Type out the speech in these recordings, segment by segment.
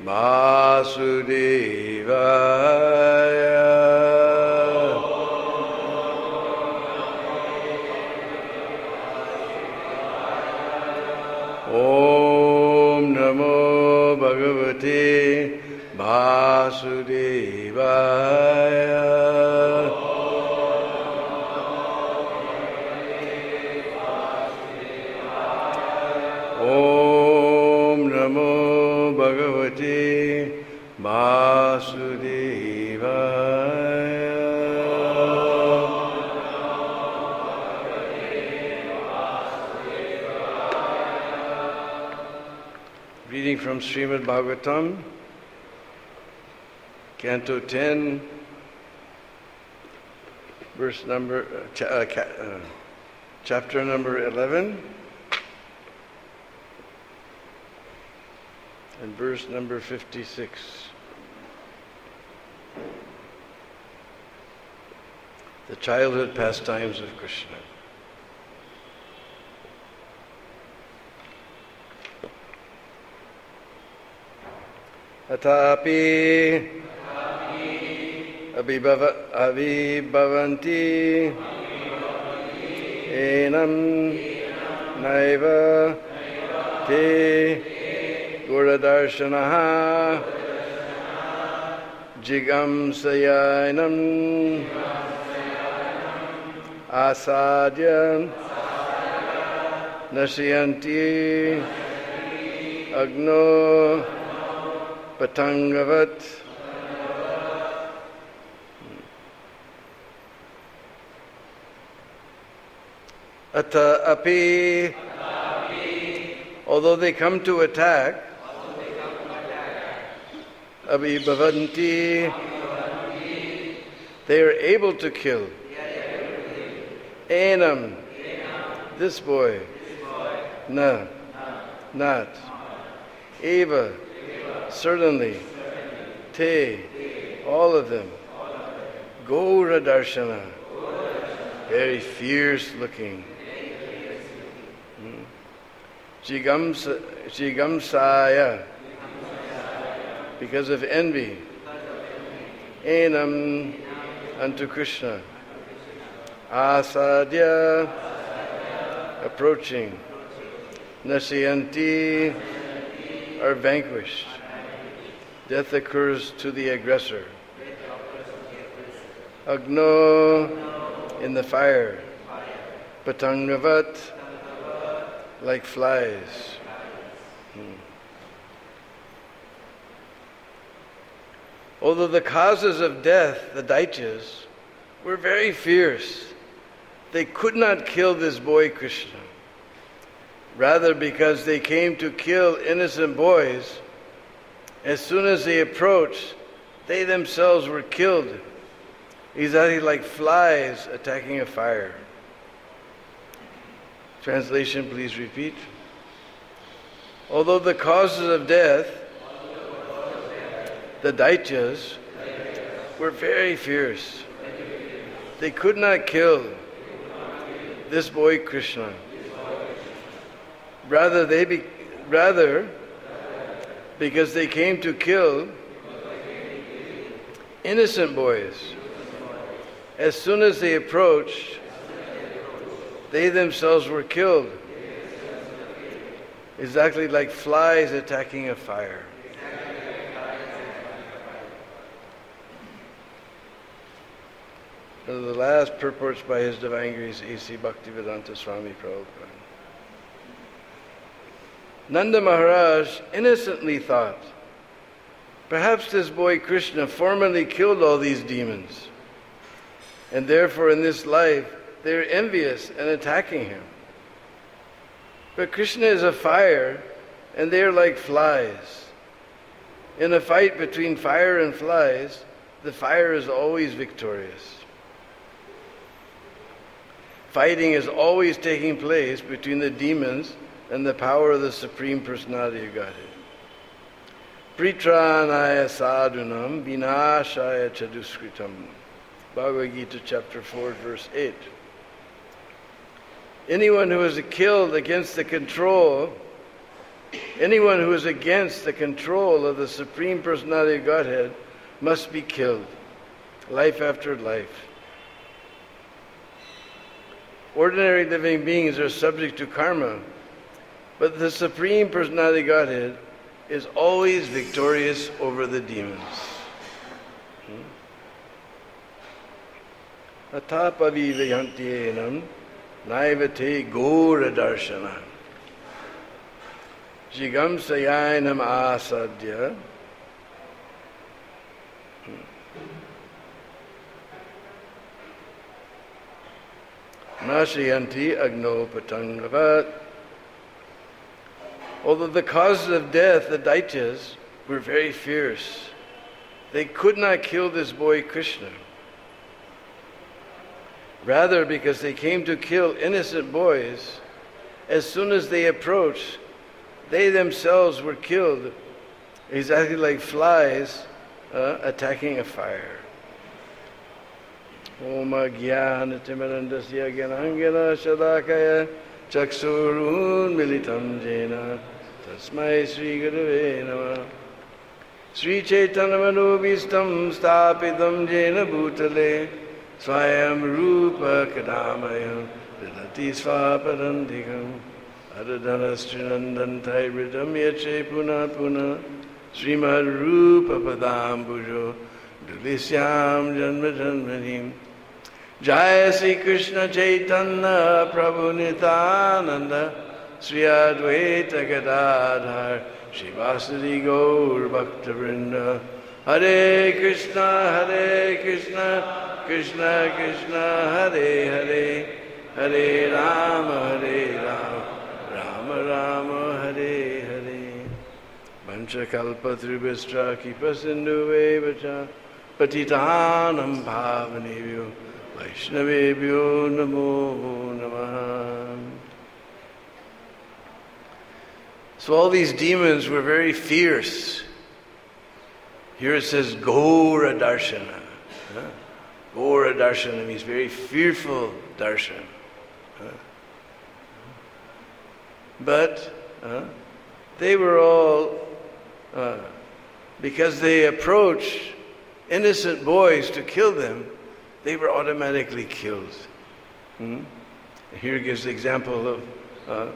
Vasudevaya. Om Namo Bhagavate Vasudevaya. Om Namo Bhagavate Vasudevaya. Reading from Srimad Bhagavatam, Canto 10, chapter number 11, and verse number 56. The childhood pastimes of Krishna. Atapi abhibhavanti enam naiva te Guradarshanah jigamsayanam asadya nasyanti agno patangavat. Ata api, although they come to attack, abhibhavanti, they are able to kill. Enam, this boy, na, not. Eva, certainly. Te, all of them. Gaura Darshana, very fierce looking. Jigamsaya, because of envy. Enam, unto Krishna. Asadya, approaching. Nasyanti, are vanquished. Death occurs to the aggressor. Agno, in the fire. Patangavat, like flies. Although the causes of death, the Daityas, were very fierce, they could not kill this boy Krishna. Rather, because they came to kill innocent boys, as soon as they approached, they themselves were killed, exactly like flies attacking a fire. Translation, please repeat. Although the causes of death, the Daityas, were very fierce, they could not kill this boy Krishna. Rather, because they came to kill innocent boys. As soon as they approached, they themselves were killed, exactly like flies attacking a fire. And the last purports by His Divine Grace A.C. Bhaktivedanta Swami Prabhupada. Nanda Maharaj innocently thought, perhaps this boy Krishna formerly killed all these demons, and therefore in this life they are envious and attacking him. But Krishna is a fire, and they are like flies. In a fight between fire and flies, the fire is always victorious. Fighting is always taking place between the demons and the power of the Supreme Personality of Godhead. Pritranaya sadhunam vinashaya chaduskritam. Bhagavad Gita chapter 4 verse 8. Anyone who is killed against the control Anyone who is against the control of the Supreme Personality of Godhead must be killed, life after life. Ordinary living beings are subject to karma, but the Supreme Personality of Godhead is always victorious over the demons. Atapavivayantiyenam naivate gora darshana jigam sayanam asadya nashayanti agno patangavat. Although the causes of death, the Daityas, were very fierce, they could not kill this boy Krishna. Rather, because they came to kill innocent boys, as soon as they approached, they themselves were killed, exactly like flies attacking a fire. Om Jnana Timirandasya Gyanangana Shadakaya Chaksurun Militam Jena Tasmai Sri Gurave Namah. Sri Chaitanya Manubhistam Stapitam Jena Bhutale Swayam Rupa Kadamayam Vilati Svaparandikam Adadhanastrinandan Taibritam Yache Puna Puna Srimad Rupa Padambujo Dulisyam Janma Janmanim. Jaya Sri Krishna Chaitanya Prabhu Nityananda Sri Advaita Gadadhar Shivasari Gaur Bhakta Vrinda. Hare Krishna Krishna Krishna Hare Hare Hare Rama Rama Rama Hare Hare. Vanchakalpatrubhistra Kipasindhuvevacha Patitanam Bhavanebhyo Vaishnavebhyo Namo Namaha. So all these demons were very fierce. Here it says Gora Darshana. Gora Darshana means very fearful darshan. But they were all, because they approached innocent boys to kill them, they were automatically killed. Here gives the example of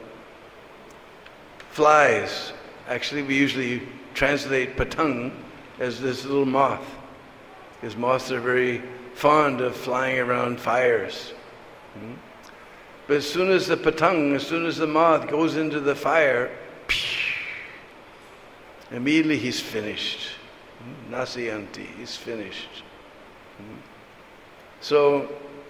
flies. Actually, we usually translate patang as this little moth, because moths are very fond of flying around fires. But as soon as the moth goes into the fire, immediately he's finished. Nasiyanti, he's finished. So,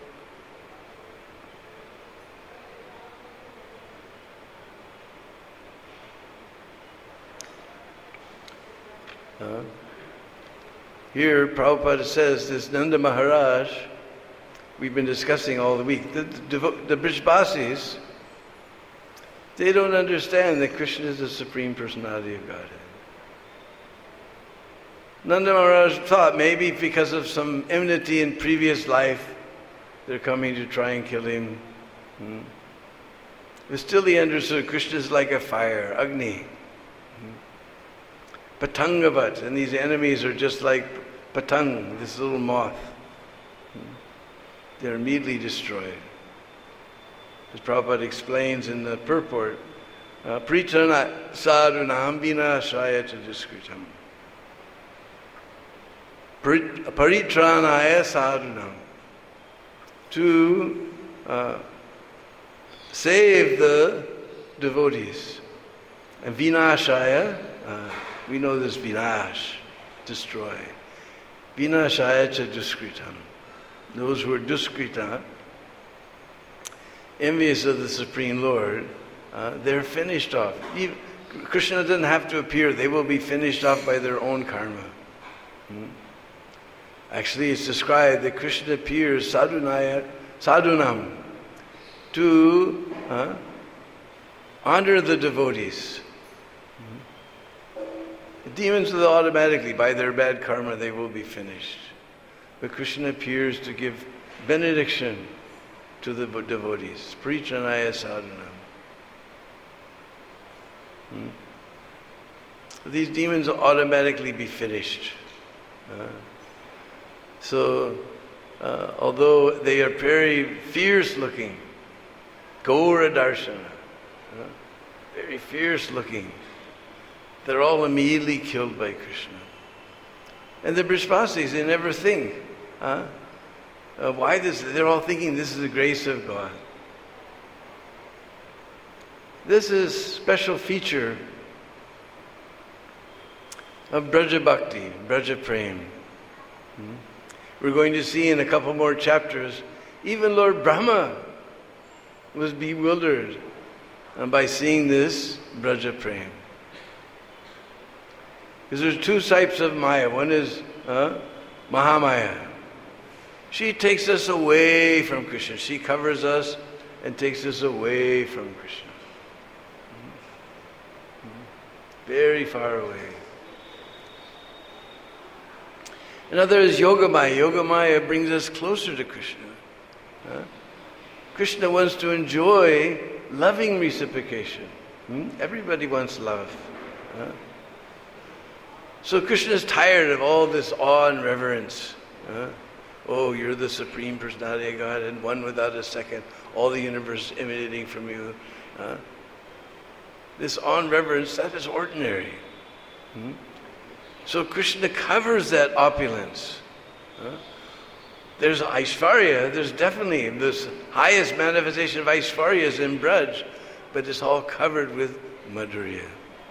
here Prabhupada says this Nanda Maharaj, we've been discussing all the week, the Brijbasis, they don't understand that Krishna is the Supreme Personality of Godhead. Nanda Maharaj thought maybe because of some enmity in previous life, they're coming to try and kill him. But still he understood Krishna is like a fire, Agni. Patangavat, and these enemies are just like patang, this little moth. They're immediately destroyed. As Prabhupada explains in the purport, Pritana sadhunam vinashaya diskritam. Paritranaya sadhunam. To save the devotees. And vinashaya, we know this vinash, destroy. Vinashaya cha duskritam. Those who are duskrita, envious of the Supreme Lord, they're finished off. Krishna doesn't have to appear. They will be finished off by their own karma. Actually, it's described that Krishna appears sadhunam to honor the devotees. The demons will automatically, by their bad karma, they will be finished. But Krishna appears to give benediction to the devotees. Pritranaya sadhanam. these demons will automatically be finished. Although they are very fierce looking, Gaura Darshana, very fierce looking, they're all immediately killed by Krishna. And the Brishbasis, they never think, why this? They're all thinking this is the grace of God. This is a special feature of Braja Bhakti, Braja Prem. We're going to see in a couple more chapters, even Lord Brahma was bewildered by seeing this Braja Prem. Because there's two types of Maya. One is Mahamaya. She takes us away from Krishna. She covers us and takes us away from Krishna. Very far away. Another is Yogamaya. Yogamaya brings us closer to Krishna. Krishna wants to enjoy loving reciprocation. Everybody wants love. So Krishna is tired of all this awe and reverence. Oh, you're the Supreme Personality of God, and one without a second. All the universe emanating from you. This awe and reverence, that is ordinary. So Krishna covers that opulence. There's Aishvarya, there's definitely this highest manifestation of Aishvarya is in Braj, but it's all covered with Madhurya.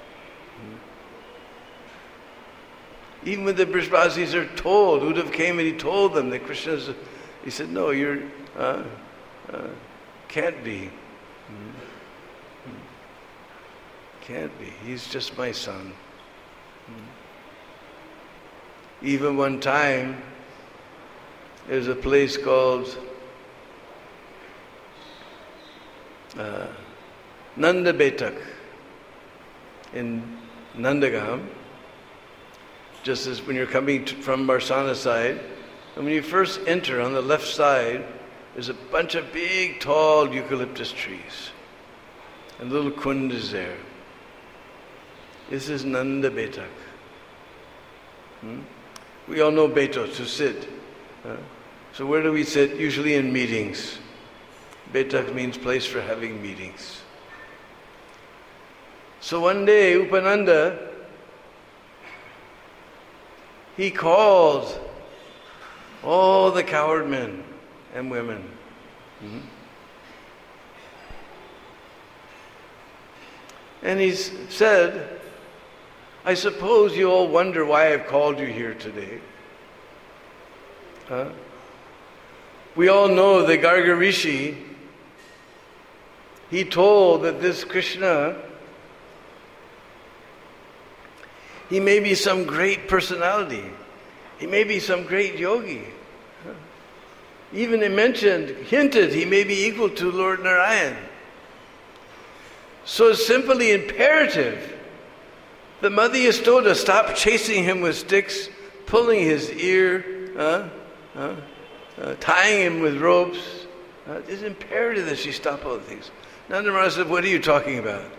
Even when the Brishbasis are told, Uddhav came and he told them that Krishna's, he said, no, you're, can't be. Can't be. He's just my son. Even one time, there's a place called Nanda Betak in Nandagam. Just as when you're coming from Barsana side, and when you first enter on the left side, there's a bunch of big, tall eucalyptus trees. And a little kund is there. This is Nanda Betak. We all know Beto, to sit. So where do we sit? Usually in meetings. Betak means place for having meetings. So one day, Upananda, he called all the cowherd men and women. And he said, I suppose you all wonder why I've called you here today. We all know that Garga Rishi, he told that this Krishna, he may be some great personality. He may be some great yogi. Even he hinted, he may be equal to Lord Narayan. So it's simply imperative that Mother Yasoda stop chasing him with sticks, pulling his ear, tying him with ropes. It's imperative that she stop all the things. Nanda Maharaj said, what are you talking about?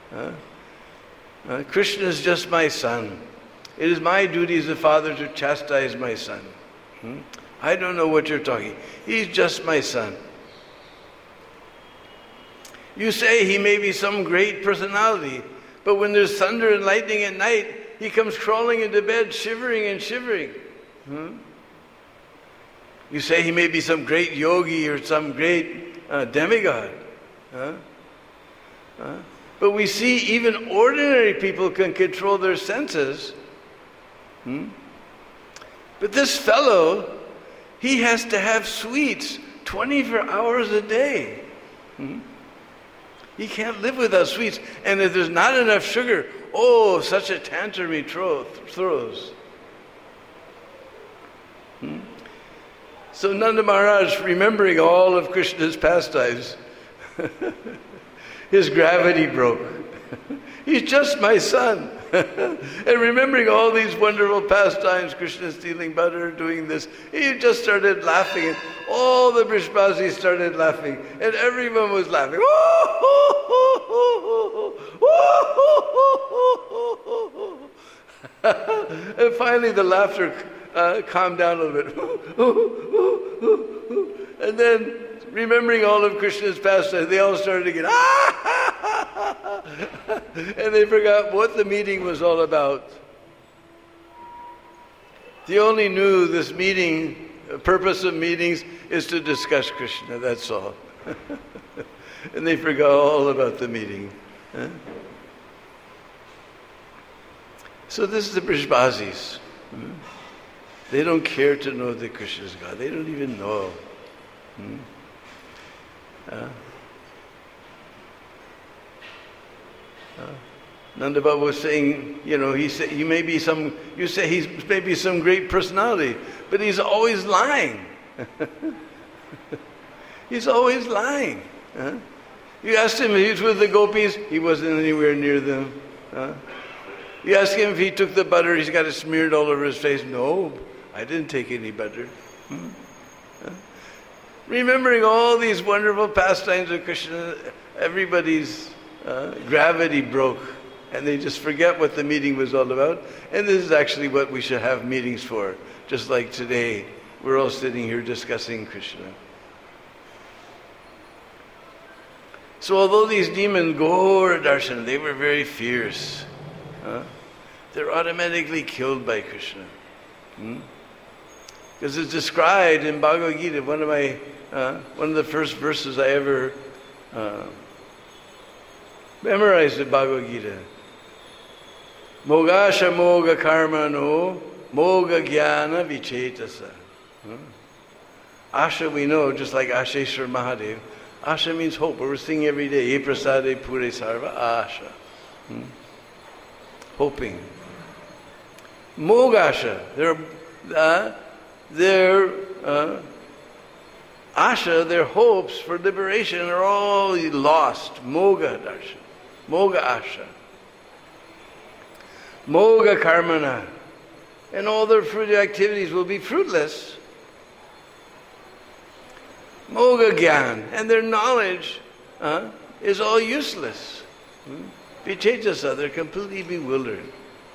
Krishna is just my son. It is my duty as a father to chastise my son. I don't know what you're talking. He's just my son. You say he may be some great personality, but when there's thunder and lightning at night, he comes crawling into bed, shivering and shivering. You say he may be some great yogi or some great demigod. But we see even ordinary people can control their senses. But this fellow, he has to have sweets 24 hours a day. He can't live without sweets. And if there's not enough sugar, oh, such a tantrum he throws. So Nanda Maharaj, remembering all of Krishna's pastimes, his gravity broke. He's just my son. And remembering all these wonderful pastimes, Krishna stealing butter, doing this, he just started laughing, and all the Vrishbasis started laughing, and everyone was laughing. And finally the laughter calmed down a little bit. And then, remembering all of Krishna's pastimes, they all started again. And they forgot what the meeting was all about. They only knew this meeting, the purpose of meetings is to discuss Krishna, that's all. And they forgot all about the meeting. So this is the Vrishbasis. They don't care to know that Krishna is God. They don't even know. Nanda Baba was saying, he said you say he's maybe some great personality, but he's always lying. He's always lying. You asked him if he was with the gopis, he wasn't anywhere near them. You ask him if he took the butter, he's got it smeared all over his face. No, I didn't take any butter. Remembering all these wonderful pastimes of Krishna, everybody's gravity broke, and they just forget what the meeting was all about. And this is actually what we should have meetings for. Just like today, we're all sitting here discussing Krishna. So although these demons, Ghora Darshan, they were very fierce. They're automatically killed by Krishna. Because it's described in Bhagavad Gita, one of the first verses I ever memorized in Bhagavad Gita. Mogasha moga karmano moga jnana vichetasa. Asha we know, just like Asheshwar Mahadev. Asha means hope. We're singing every day. Ye prasade pure sarva asha. Hoping. Mogasha. Their asha, their hopes for liberation are all lost. Moga darshan. Moga asha. Moga karmana. And all their fruitive activities will be fruitless. Moga gyan. And their knowledge is all useless. Vichetasa, they're completely bewildered.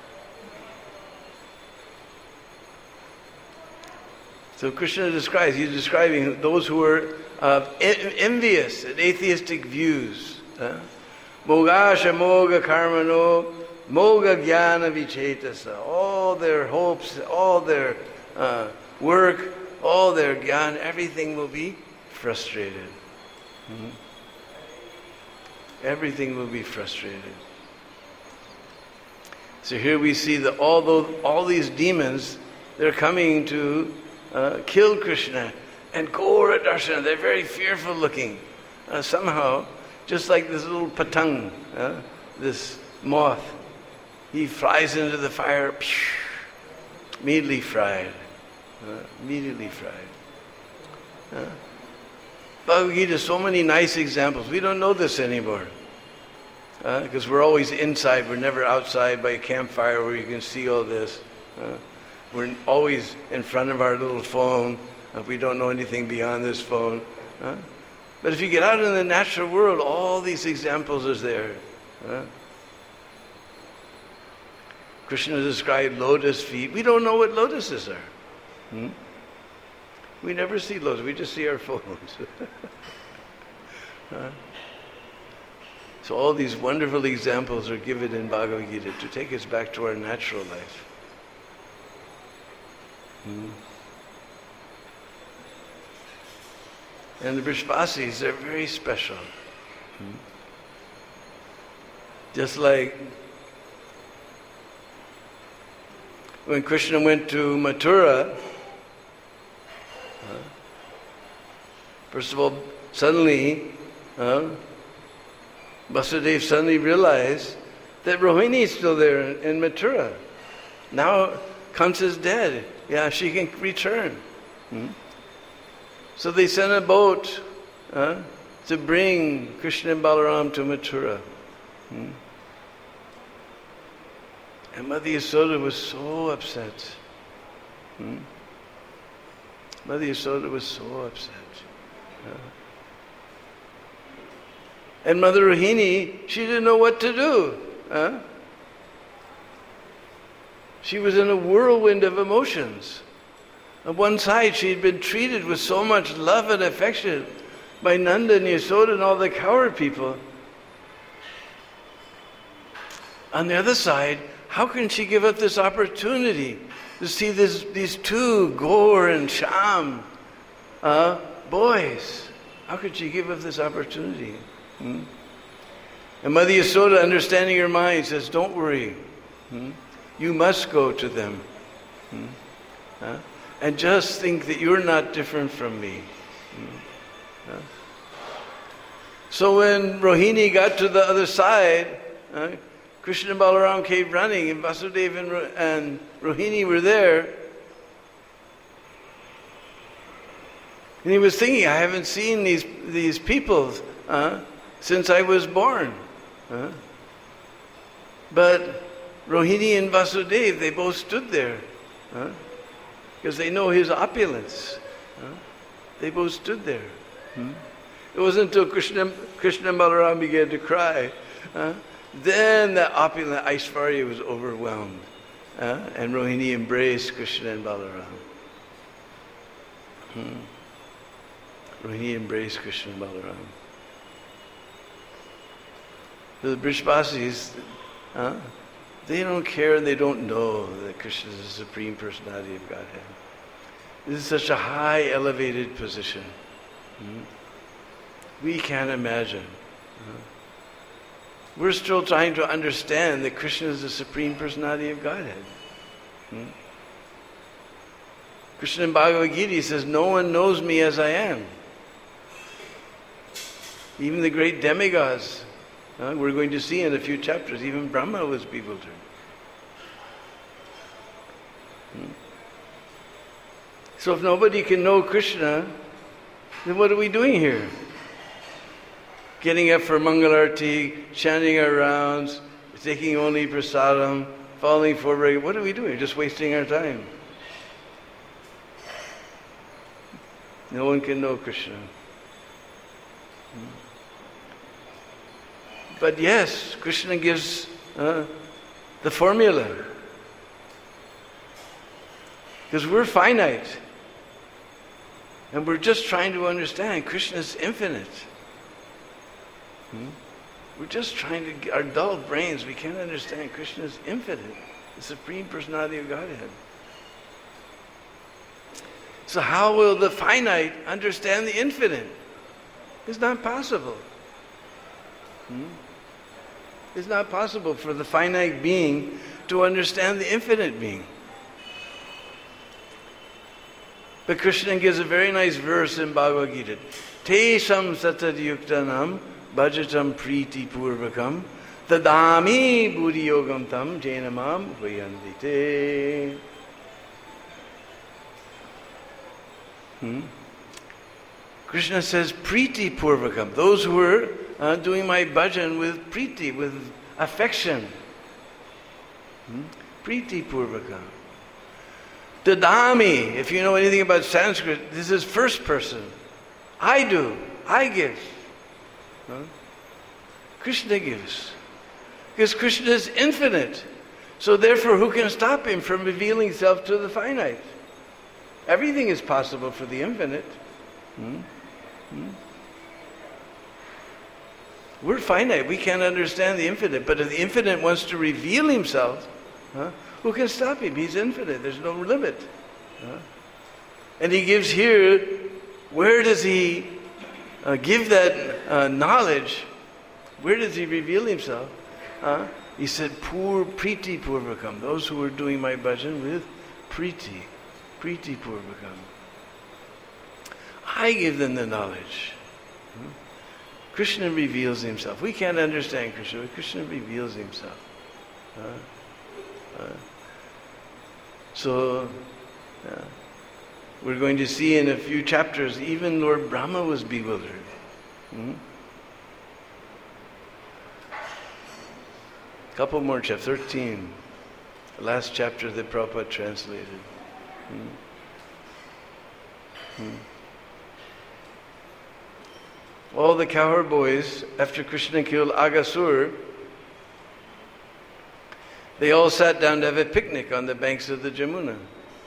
So Krishna describes, he's describing those who are envious at atheistic views. Mogasha moga karmano moga jnana vichetasa. All their hopes, all their work, all their jnana, everything will be frustrated. Everything will be frustrated. So here we see that although all these demons, they're coming to kill Krishna, and Ghora Darshan, they're very fearful looking. Somehow, just like this little patang, this moth, he flies into the fire, immediately fried. Immediately fried. Bhagavad Gita, so many nice examples. We don't know this anymore. Because we're always inside, we're never outside by a campfire where you can see all this. We're always in front of our little phone. We don't know anything beyond this phone. But if you get out in the natural world, all these examples are there. Krishna described lotus feet. We don't know what lotuses are. We never see lotus, we just see our phones. So all these wonderful examples are given in Bhagavad Gita to take us back to our natural life. And the Vrishbasis, they're very special. Just like when Krishna went to Mathura, first of all, suddenly, Vasudeva suddenly realized that Rohini is still there in Mathura. Now Kansa's dead. Yeah, she can return. So they sent a boat to bring Krishna and Balaram to Mathura. And Mother Yasoda was so upset. Mother Yasoda was so upset. And Mother Rohini, she didn't know what to do. She was in a whirlwind of emotions. On one side, she had been treated with so much love and affection by Nanda and Yasoda and all the cowherd people. On the other side, how can she give up this opportunity to see these two, Gaur and Sham, boys? How could she give up this opportunity? And Mother Yasoda, understanding her mind, says, don't worry. You must go to them. And just think that you're not different from me. So when Rohini got to the other side, Krishna and Balaram came running, and Vasudeva and Rohini were there. And he was thinking, I haven't seen these people since I was born. But Rohini and Vasudeva, they both stood there. Because they know his opulence. They both stood there. It wasn't until Krishna and Balaram began to cry. Then the opulent Aishvarya was overwhelmed. And Rohini embraced Krishna and Balaram. Rohini embraced Krishna and Balaram. The Brishbasis, they don't care and they don't know that Krishna is the Supreme Personality of Godhead. This is such a high, elevated position. We can't imagine. We're still trying to understand that Krishna is the Supreme Personality of Godhead. Krishna in Bhagavad Gita says, no one knows me as I am. Even the great demigods, we're going to see in a few chapters, even Brahma was bewildered. So if nobody can know Krishna, then what are we doing here? Getting up for Mangalarti, chanting our rounds, taking only prasadam, falling forward. What are we doing? Just wasting our time. No one can know Krishna. But yes, Krishna gives the formula. Because we're finite. And we're just trying to understand Krishna is infinite. We're just trying to get our dull brains, we can't understand Krishna is infinite, the Supreme Personality of Godhead. So how will the finite understand the infinite? It's not possible. It's not possible for the finite being to understand the infinite being. But Krishna gives a very nice verse in Bhagavad Gita. Tesham satadyuktanam bhajatam priti purvakam tadami buddhiyogam tam jainamam vayandite. Krishna says priti purvakam. Those who are doing my bhajan with priti, with affection. Priti purvakam. Dadami, if you know anything about Sanskrit, this is first person. I do. I give. Krishna gives. Because Krishna is infinite. So therefore, who can stop him from revealing himself to the finite? Everything is possible for the infinite. We're finite. We can't understand the infinite. But if the infinite wants to reveal himself, who can stop him? He's infinite. There's no limit. And he gives here, where does he give that knowledge? Where does he reveal himself? He said, priti purvakam. Those who are doing my bhajan with priti purvakam. I give them the knowledge. Krishna reveals himself. We can't understand Krishna, but Krishna reveals himself. So, we're going to see in a few chapters, even Lord Brahma was bewildered. Couple more chapters, 13. The last chapter that Prabhupada translated. All the cowherd boys, after Krishna killed Aghasur, they all sat down to have a picnic on the banks of the Jamuna.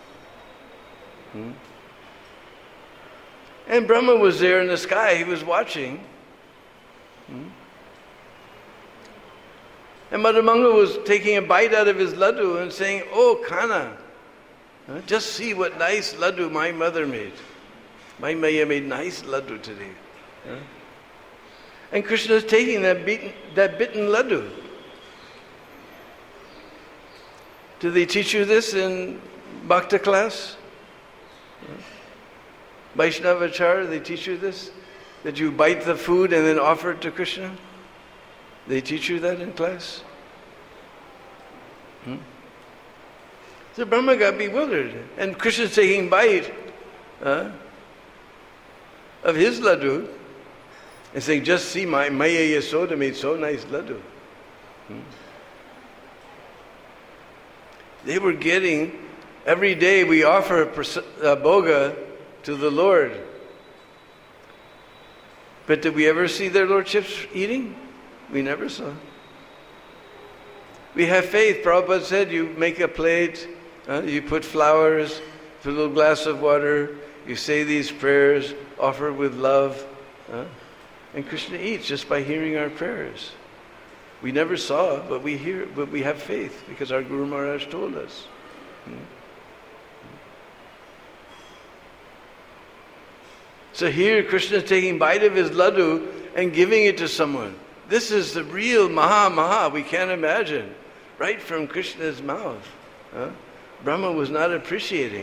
And Brahma was there in the sky, he was watching. And Madhumanga was taking a bite out of his laddu and saying, "Oh, Kana, just see what nice laddu my mother made. My Maya made nice laddu today." And Krishna is taking that bitten laddu. Do they teach you this in Bhakta class? Vaishnavachar, they teach you this? That you bite the food and then offer it to Krishna? They teach you that in class? So Brahma got bewildered. And Krishna's taking bite of his laddu and saying, "Just see, my Maya Yasoda made so nice laddu." They were getting, every day we offer bhoga to the Lord. But did we ever see their lordships eating? We never saw. We have faith. Prabhupada said, you make a plate, you put flowers, put a little glass of water, you say these prayers, offer with love, and Krishna eats just by hearing our prayers. We never saw, but we hear, but we have faith because our Guru Maharaj told us. So here Krishna is taking bite of his laddu and giving it to someone. This is the real Maha. We can't imagine. Right from Krishna's mouth. Brahma was not appreciating.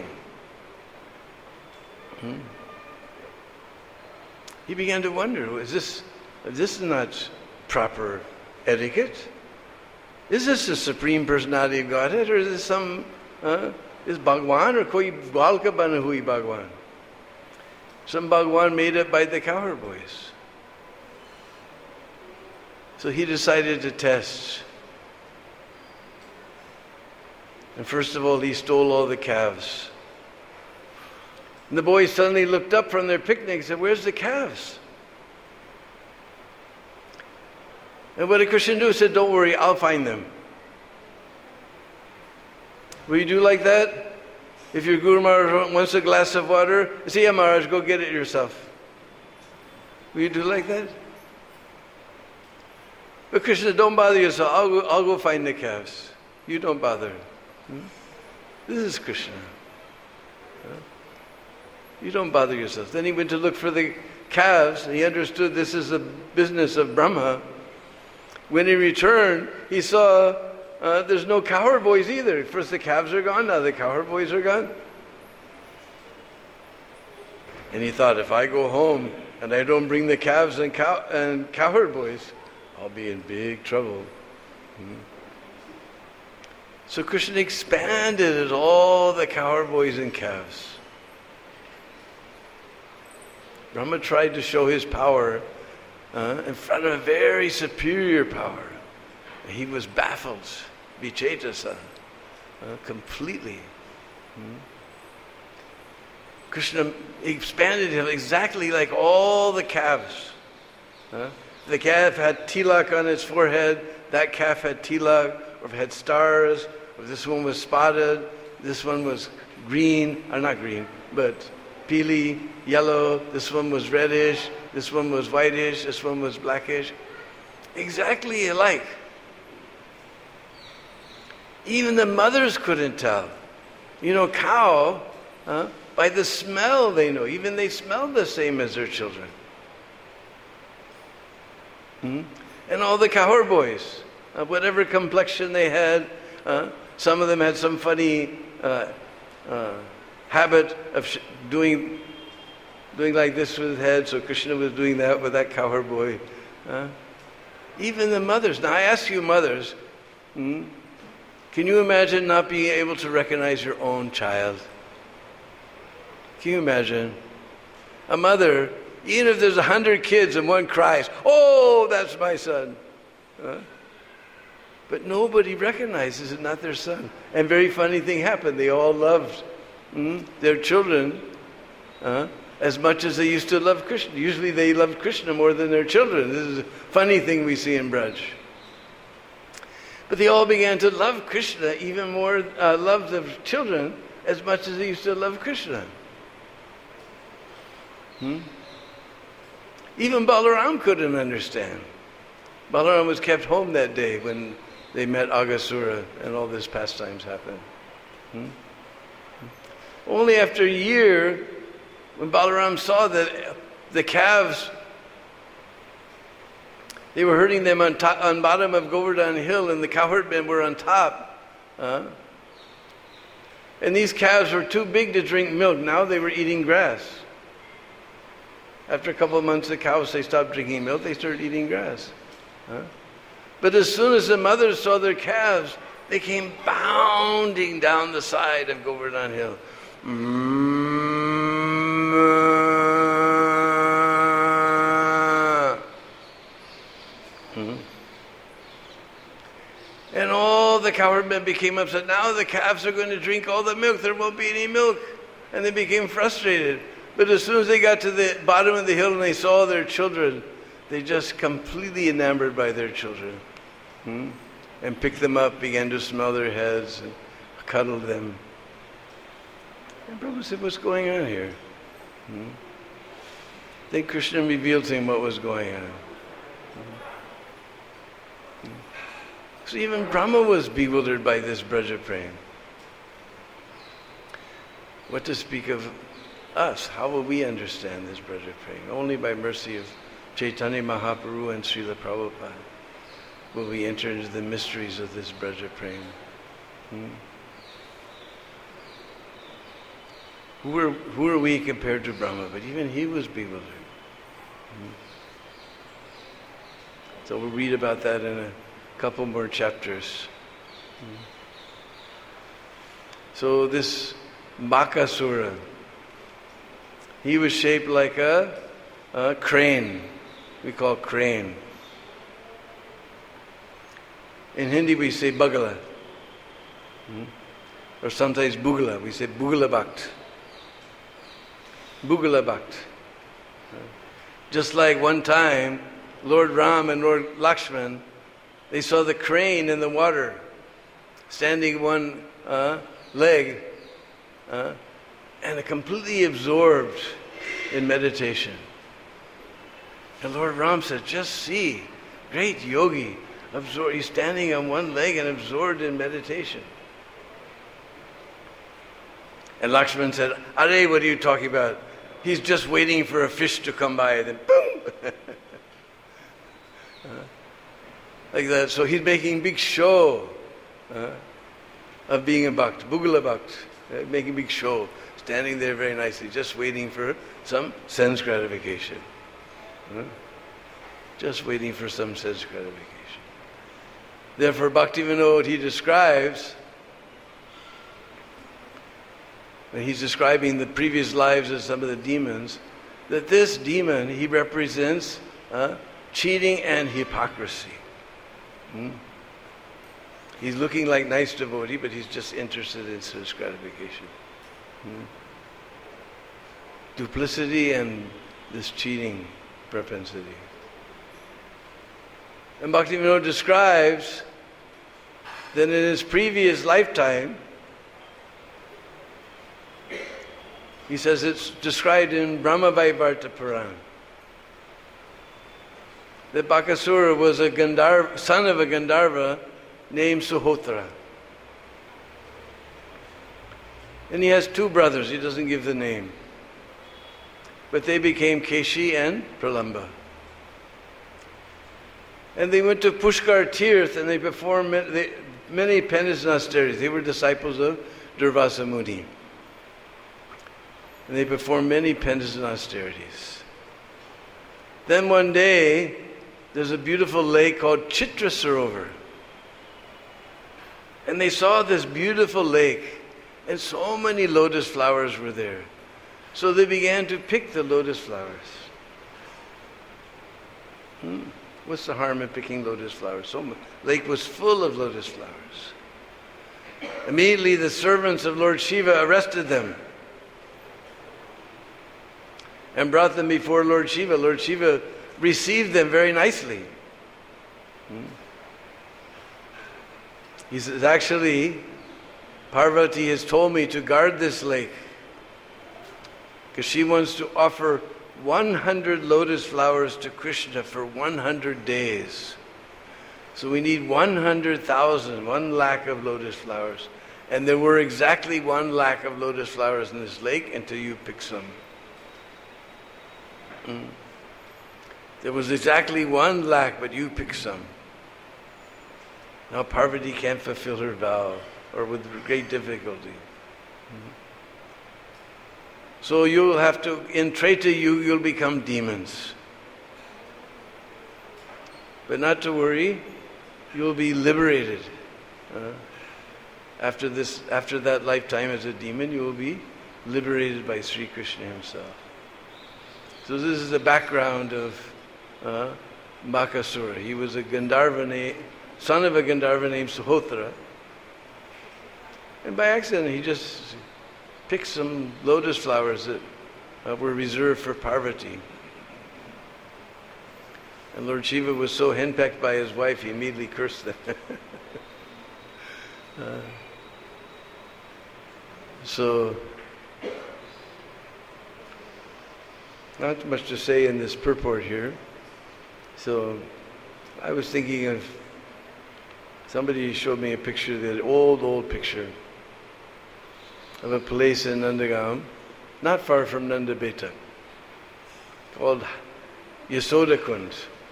He began to wonder, is this not proper etiquette? Is this the Supreme Personality of Godhead, or is this is Bhagwan or koi balka bana hui Bhagwan? Some Bhagwan made up by the cowherd boys. So he decided to test. And first of all, he stole all the calves. And the boys suddenly looked up from their picnic and said, "Where's the calves?" And what did Krishna do? He said, "Don't worry, I'll find them." Will you do like that? If your Guru Maharaj wants a glass of water, say, "Yeah, Maharaj, go get it yourself." Will you do like that? But Krishna, don't bother yourself. I'll go find the calves. You don't bother. This is Krishna. You don't bother yourself. Then he went to look for the calves, and he understood this is the business of Brahma. When he returned, he saw there's no cowherd boys either. First the calves are gone, now the cowherd boys are gone. And he thought, if I go home and I don't bring the calves and cowherd boys, I'll be in big trouble. So Krishna expanded all the cowherd boys and calves. Brahma tried to show his power in front of a very superior power. He was baffled, Vichetasa, completely. Krishna expanded him exactly like all the calves. The calf had tilak on its forehead, that calf had tilak, or had stars, or this one was spotted, this one was green, or not green, but peely, yellow, this one was reddish, this one was whitish, this one was blackish. Exactly alike. Even the mothers couldn't tell. You know, cow, by the smell they know. Even they smell the same as their children. And all the cowherd boys, whatever complexion they had, some of them had some funny habit of doing like this with his head, so Krishna was doing that with that cowherd boy. Even the mothers. Now I ask you mothers, can you imagine not being able to recognize your own child? Can you imagine? A mother, even if there's 100 kids and one cries, "Oh, that's my son." But nobody recognizes it, not their son. And very funny thing happened. They all loved their children as much as they used to love Krishna. Usually they loved Krishna more than their children. This is a funny thing we see in Braj. But they all began to love Krishna even more, love the children as much as they used to love Krishna. Even Balaram couldn't understand. Balaram was kept home that day when they met Aghasura and all these pastimes happened. Only after a year, when Balaram saw that the calves, they were herding them on bottom of Govardhan Hill, and the cowherdmen were on top. And these calves were too big to drink milk. Now they were eating grass. After a couple of months, the cows, they stopped drinking milk. They started eating grass. But as soon as the mothers saw their calves, they came bounding down the side of Govardhan Hill. And all the cowherdmen became upset. Now the calves are going to drink all the milk. There won't be any milk. And they became frustrated. But as soon as they got to the bottom of the hill and they saw their children, they just completely enamored by their children. And picked them up, began to smell their heads, and cuddled them. And Prabhupada said, what's going on here? Then Krishna revealed to him what was going on. So even Brahma was bewildered by this Braja Prem. What to speak of us? How will we understand this Braja Prem? Only by mercy of Chaitanya Mahaprabhu and Srila Prabhupada will we enter into the mysteries of this Braja Prem. Who are we compared to Brahma? But even he was bewildered. So we'll read about that in a couple more chapters. So this Bakasura, he was shaped like a crane. We call crane. In Hindi we say Bagala. Or sometimes Bugala. We say Bugala Bhakt. Bugala Bhakt. Just like one time, Lord Ram and Lord Lakshman, they saw the crane in the water, standing one leg, and completely absorbed in meditation. And Lord Ram said, just see, great yogi, he's standing on one leg and absorbed in meditation. And Lakshman said, Are, what are you talking about? He's just waiting for a fish to come by, and then boom! Like that. So he's making big show of being a bhakt, Bugala Bhakt, making big show, standing there very nicely, just waiting for some sense gratification. Just waiting for some sense gratification. Therefore, Bhaktivinoda, he describes, when he's describing the previous lives of some of the demons, that this demon, he represents cheating and hypocrisy. He's looking like nice devotee, but he's just interested in sense gratification. Duplicity and this cheating propensity. And Bhaktivinoda describes that in his previous lifetime, he says it's described in Brahma Vaivarta Puran, that Bakasura was a son of a Gandharva named Suhotra. And he has two brothers, he doesn't give the name. But they became Keshi and Pralamba. And they went to Pushkar Tirth and they performed many penance and austerities. They were disciples of Durvasa Muni. And they performed many penance and austerities. Then one day, there's a beautiful lake called Chitra Sarovar. And they saw this beautiful lake, and so many lotus flowers were there. So they began to pick the lotus flowers. What's the harm in picking lotus flowers? Lake was full of lotus flowers. Immediately the servants of Lord Shiva arrested them and brought them before Lord Shiva. Lord Shiva received them very nicely. He says, actually, Parvati has told me to guard this lake because she wants to offer 100 lotus flowers to Krishna for 100 days. So we need 100,000, 1 lakh of lotus flowers. And there were exactly 1 lakh of lotus flowers in this lake until you pick some. There was exactly 1 lakh, but you pick some. Now Parvati can't fulfill her vow, or with great difficulty. So you'll have to, in Treta you'll become demons. But not to worry, you'll be liberated. After that lifetime as a demon, you will be liberated by Sri Krishna himself. So this is the background of Bakasura. He was a Gandharva son of a Gandharva named Suhotra. And by accident he just picked some lotus flowers that were reserved for Parvati. And Lord Shiva was so henpecked by his wife, he immediately cursed them. So, not much to say in this purport here. So, I was thinking of, somebody showed me a picture, the old picture of a place in Nandagaon, not far from Nandabeta, called Yasoda Kund.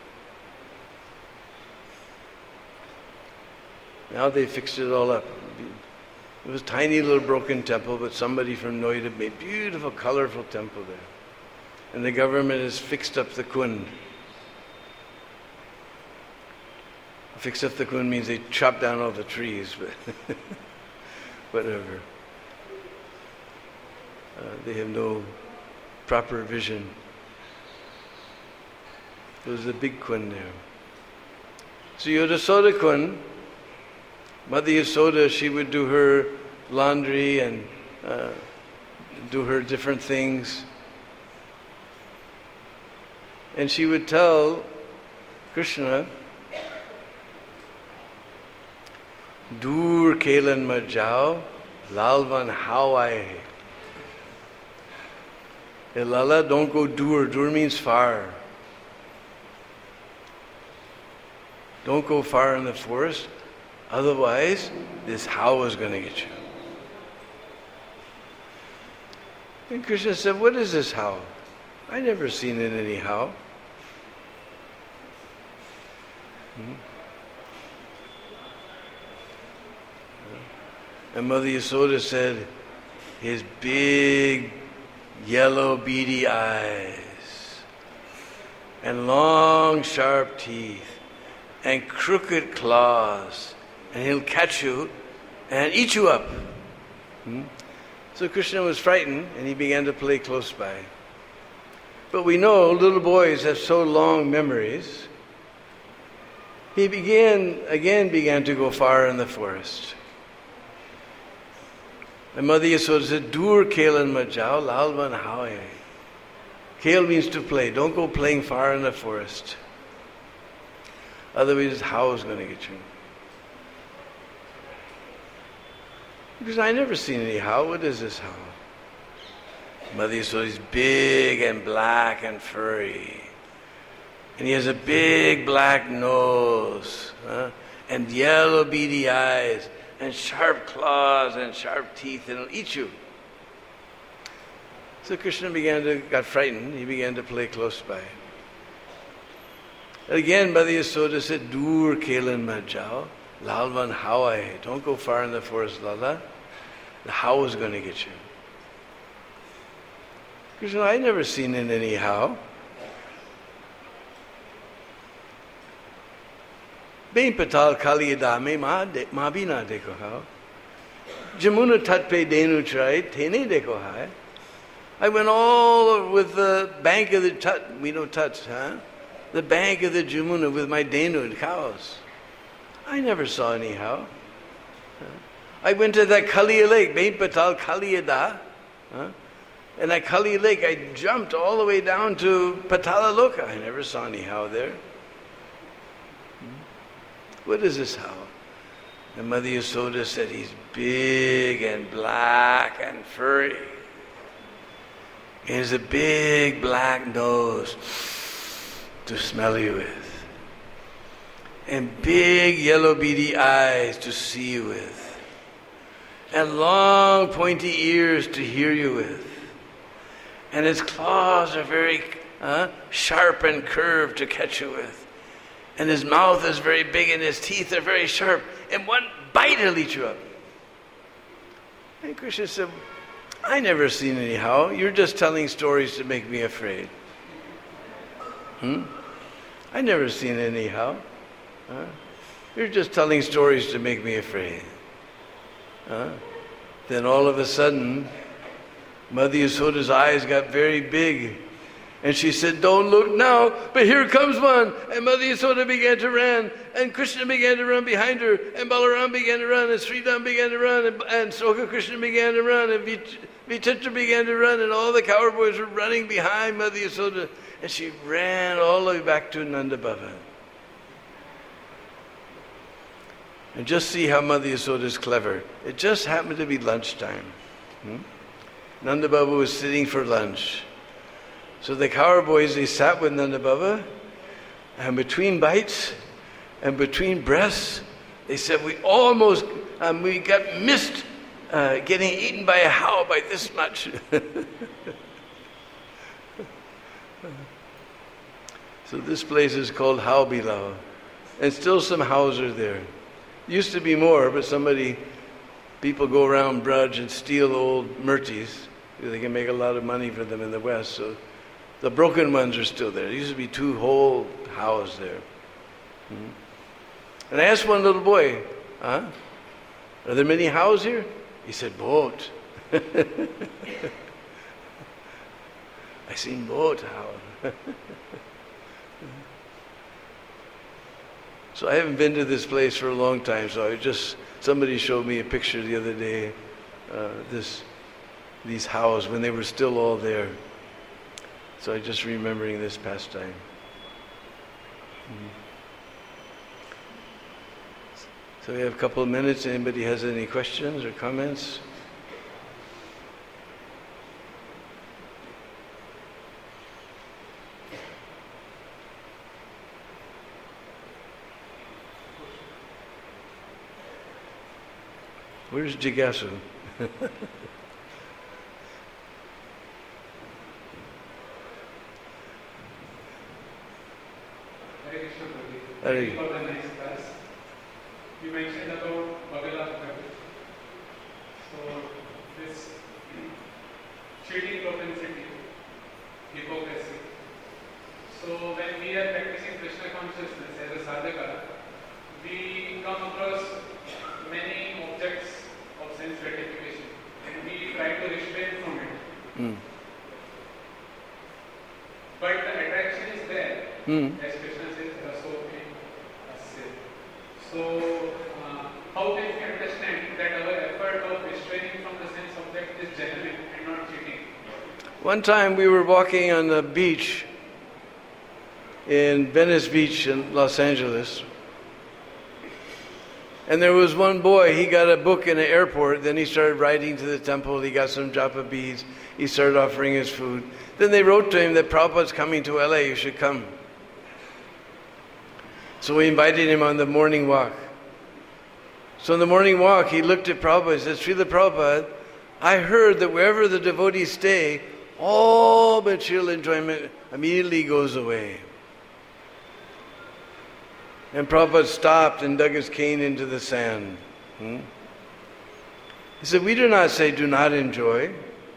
Now they fixed it all up. It was a tiny little broken temple, but somebody from Noida made a beautiful, colorful temple there. And the government has fixed up the Kund. Fix up the Kund means they chop down all the trees, but whatever. They have no proper vision. There was a big Kund there. So Yasoda Kund, Mother Yasoda, she would do her laundry and do her different things. And she would tell Krishna, Dur kelan majao, lalvan hawai. Hey Lala, don't go dur. Dur means far. Don't go far in the forest. Otherwise, this how is going to get you. And Krishna said, what is this how? I never seen it any how. And Mother Yasoda said, his big yellow beady eyes and long sharp teeth and crooked claws, and he'll catch you and eat you up. So Krishna was frightened and he began to play close by. But we know little boys have so long memories. He began to go far in the forest. And Mother Yasoda said, Dur kelan majao lalvan hawaye. Kale means to play. Don't go playing far in the forest. Otherwise, how is going to get you? Because I never seen any how. What is this how? Mother Yasoda is big and black and furry. And he has a big black nose. And yellow beady eyes. And sharp claws and sharp teeth, and it'll eat you. So Krishna got frightened. He began to play close by. And again, Mother Yasoda said, Dur kelan majao, lalvan hawai. Don't go far in the forest, Lala. The how is going to get you. Krishna, I never seen it any how. Bain patal kali adame ma bina dekho how. Jamuna tat pe denu trai tene dekho hai. I went all over with the bank of the Tat. We know Tat, huh? the bank of the Jamuna with my Danud cows. I never saw any how. I went to that Kaliya lake, Main Patal Kaliyada. And at Kali Lake, I jumped all the way down to Patalaloka. I never saw any how there. What is this how? And Mother Yasoda said he's big and black and furry. He has a big black nose to smell you with. And big yellow beady eyes to see you with. And long pointy ears to hear you with. And his claws are very sharp and curved to catch you with. And his mouth is very big and his teeth are very sharp. And one bite he'll eat you up. And Krishna said, I never seen any how. You're just telling stories to make me afraid. I never seen any how. You're just telling stories to make me afraid. Then all of a sudden, Mother Yasoda's eyes got very big. And she said, don't look now, but here comes one. And Mother Yasoda began to run. And Krishna began to run behind her. And Balaram began to run. And Sridham began to run. And Soka Krishna began to run. And Vichitra began to run. And all the cowboys were running behind Mother Yasoda. And she ran all the way back to Nanda Baba. And just see how Mother Yasoda is clever. It just happened to be lunchtime. Nanda Baba was sitting for lunch. So the cowboys, they sat with Nanda Baba, and between bites and between breaths, they said, we got missed getting eaten by a how by this much. So this place is called How Bilao. And still some hows are there. Used to be more, but people go around Braj and steal old murtis. They can make a lot of money for them in the West. So the broken ones are still there. There used to be 2 whole hows there. And I asked one little boy, are there many hows here? He said, boat. I seen boat how. So I haven't been to this place for a long time, so somebody showed me a picture the other day, these hows when they were still all there. So I'm just remembering this pastime. So we have a couple of minutes. Anybody has any questions or comments? Where's Jigasu? Thank you for the nice class. You mentioned about Bagala Bhakti. So this cheating propensity, hypocrisy. So when we are practicing Krishna consciousness as a sadhaka, we come across many objects of sense gratification and we try to refrain from it. But the attraction is there, as Krishna says, so how can we understand that our effort of restraining from the sense object is genuine and not cheating? One time we were walking on the beach in Venice Beach in Los Angeles, and there was one boy, he got a book in the airport, then he started writing to the temple, he got some japa beads, he started offering his food. Then they wrote to him that Prabhupada's coming to LA, you should come. So we invited him on the morning walk. So in the morning walk, he looked at Prabhupada and said, Srila Prabhupada, I heard that wherever the devotees stay, all material enjoyment immediately goes away. And Prabhupada stopped and dug his cane into the sand. He said, we do not say do not enjoy.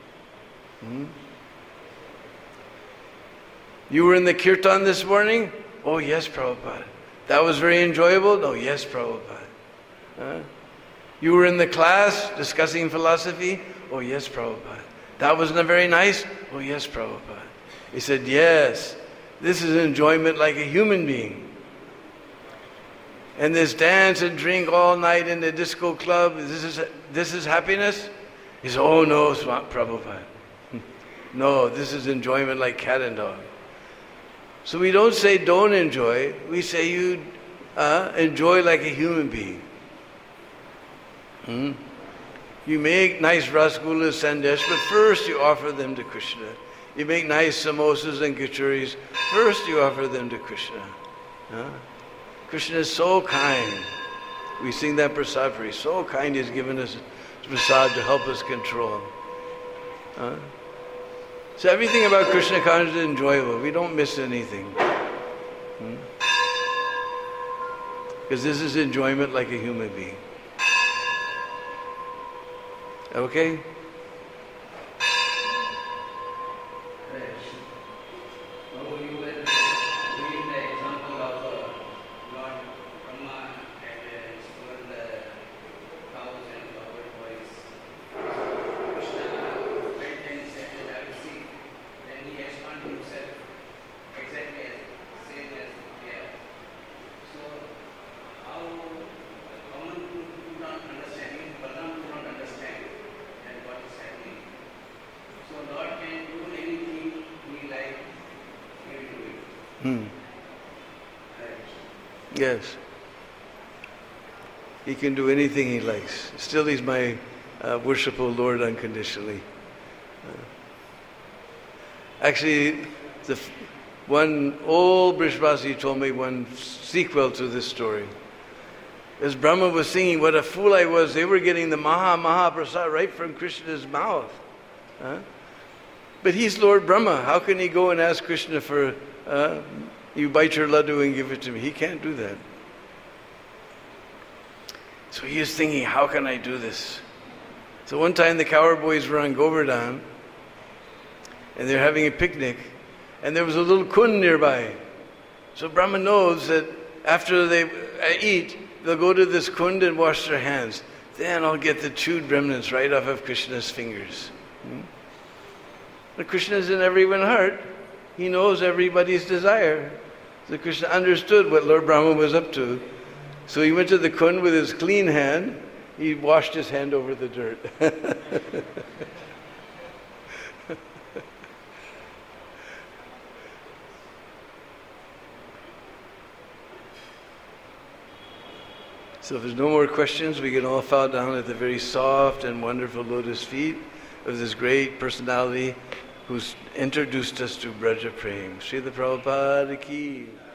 You were in the kirtan this morning? Oh yes, Prabhupada. That was very enjoyable? Oh yes, Prabhupada. You were in the class discussing philosophy? Oh yes, Prabhupada. That wasn't very nice? Oh yes, Prabhupada. He said, yes, This is enjoyment like a human being. And this dance and drink all night in the disco club, this is happiness? He says, oh no, Prabhupada. No, this is enjoyment like cat and dog. So we don't say don't enjoy, we say you enjoy like a human being. You make nice rasgullas, sandesh, but first you offer them to Krishna. You make nice samosas and kachoris, first you offer them to Krishna. Krishna is so kind. We sing that prasad for. He's so kind, He's given us prasad to help us control. So everything about Krishna consciousness is enjoyable. We don't miss anything. Because this is enjoyment like a human being. Okay? Yes. He can do anything He likes. Still He's my worshipful Lord unconditionally. Actually, one old Brishvasi told me one sequel to this story. As Brahma was singing, what a fool I was, they were getting the Maha Prasad right from Krishna's mouth. But He's Lord Brahma. How can He go and ask Krishna for... you bite your laddu and give it to me. He can't do that. So he is thinking, how can I do this? So one time the Kaur boys were on Govardhan and they're having a picnic and there was a little kund nearby. So Brahma knows that after they eat, they'll go to this kund and wash their hands. Then I'll get the chewed remnants right off of Krishna's fingers. But Krishna is in everyone's heart. He knows everybody's desire. So Krishna understood what Lord Brahma was up to. So he went to the kund with his clean hand. He washed his hand over the dirt. So if there's no more questions, we can all fall down at the very soft and wonderful lotus feet of this great personality who's introduced us to Braja Prem. Srila Prabhupada ki.